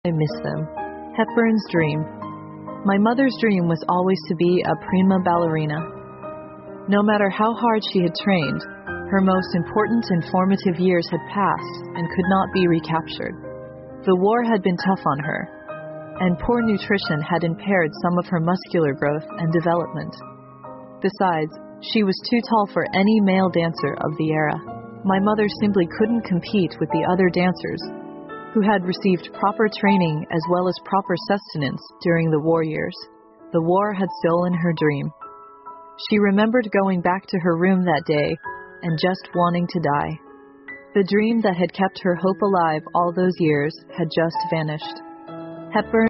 I miss them. Hepburn's dream. My mother's dream was always to be a prima ballerina. No matter how hard she had trained, her most important and formative years had passed and could not be recaptured. The war had been tough on her, and poor nutrition had impaired some of her muscular growth and development. Besides, she was too tall for any male dancer of the era. My mother simply couldn't compete with the other dancers, who had received proper training as well as proper sustenance during the war years. The war had stolen her dream. She remembered going back to her room that day and just wanting to die. The dream that had kept her hope alive all those years had just vanished. Hepburn